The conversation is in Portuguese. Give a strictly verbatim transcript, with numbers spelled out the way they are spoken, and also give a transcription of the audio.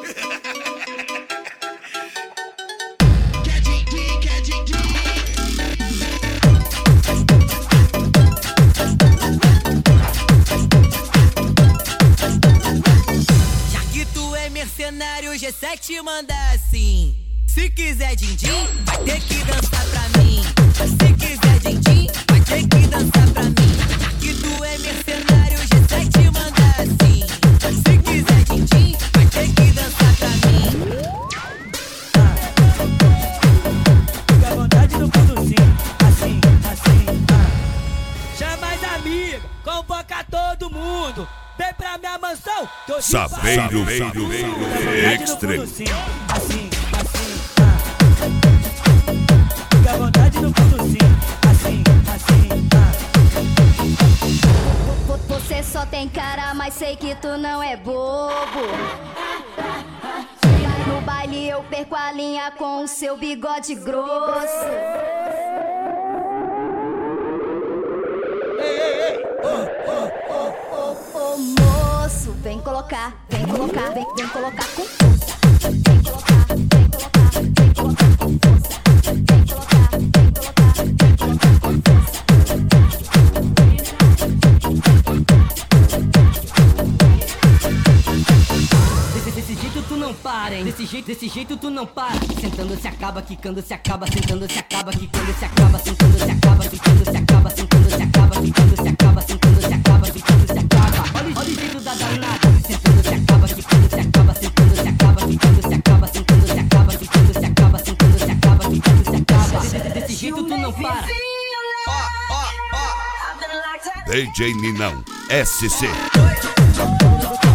Já que tu é mercenário, o G sete manda assim. Se quiser din-din, vai ter que dançar pra mim. Se quiser din-din, vai ter que dançar pra mim. Já que tu é mercenário, o G sete manda assim. Se quiser din-din, vai ter que dançar pra mim. Fica à vontade no conduzinho, assim, assim, ah. Chama as amigas, convoca todo mundo. Vem pra minha mansão, tô te Sapeiro, falando. veiro, Extreme. extreme. Assim, assim, ah. Fica à vontade no conduzinho, assim, assim, ah. Você só tem cara, mas sei que tu não é bobo. No baile eu perco a linha com o seu bigode grosso. Ô moço, vem colocar, vem colocar, vem, vem colocar com força. Vem colocar, vem colocar, vem colocar com força. Vem colocar, vem colocar, vem colocar com força. Desse, desse jeito tu não para, hein? Desse jeito, desse jeito tu não para. Sentando se acaba, quicando se acaba, sentando se acaba, quicando se acaba, sentando se acaba, quicando se acaba, sentando se acaba, quicando se acaba, sentando se acaba, quicando se acaba. Olha, olha o jeito da danada. Sentando se acaba, quicando se acaba, sentando se acaba, quicando se acaba, sentando se acaba, quicando se acaba, sentando se acaba, quicando se acaba. Desse, desse jeito tu não para. D J Ninão, S C.